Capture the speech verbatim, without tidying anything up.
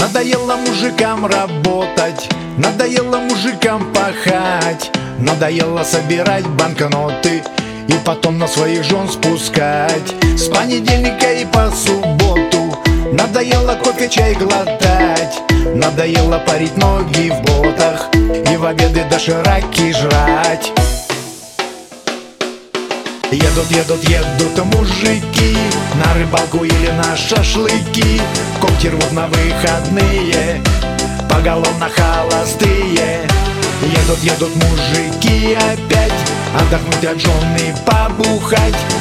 Надоело мужикам работать, надоело мужикам пахать, надоело собирать банкноты и потом на своих жен спускать. С понедельника и по субботу надоело кофе, чай глотать, надоело парить ноги в ботах и в обеды дошираки жрать. Едут, едут, едут мужики на рыбалку или на шашлыки, когти рвут на выходные, поголовно холостые. Едут, едут мужики опять отдохнуть от жен и побухать.